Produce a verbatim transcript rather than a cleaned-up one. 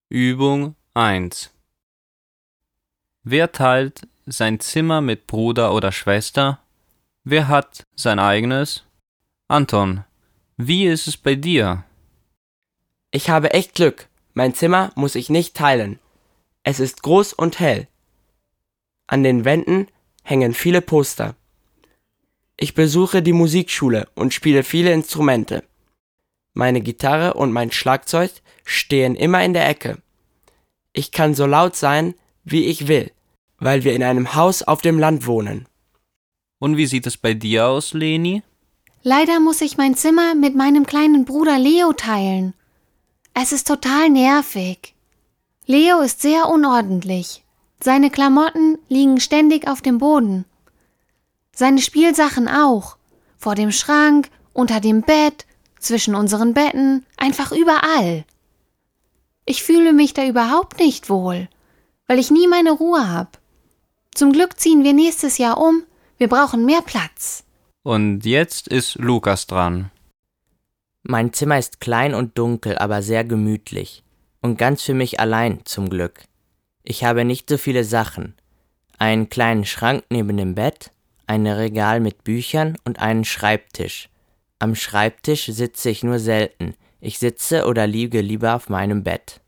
Übung eins. Wer teilt sein Zimmer mit Bruder oder Schwester? Wer hat sein eigenes? Anton, wie ist es bei dir? Ich habe echt Glück. Mein Zimmer muss ich nicht teilen. Es ist groß und hell. An den Wänden hängen viele Poster. Ich besuche die Musikschule und spiele viele Instrumente. Meine Gitarre und mein Schlagzeug stehen immer in der Ecke. Ich kann so laut sein, wie ich will, weil wir in einem Haus auf dem Land wohnen. Und wie sieht es bei dir aus, Leni? Leider muss ich mein Zimmer mit meinem kleinen Bruder Leo teilen. Es ist total nervig. Leo ist sehr unordentlich. Seine Klamotten liegen ständig auf dem Boden. Seine Spielsachen auch. Vor dem Schrank, unter dem Bett, zwischen unseren Betten, einfach überall. Ich fühle mich da überhaupt nicht wohl, weil ich nie meine Ruhe habe. Zum Glück ziehen wir nächstes Jahr um. Wir brauchen mehr Platz. Und jetzt ist Lukas dran. Mein Zimmer ist klein und dunkel, aber sehr gemütlich. Und ganz für mich allein, zum Glück. Ich habe nicht so viele Sachen. Einen kleinen Schrank neben dem Bett, ein Regal mit Büchern und einen Schreibtisch. Am Schreibtisch sitze ich nur selten. Ich sitze oder liege lieber auf meinem Bett.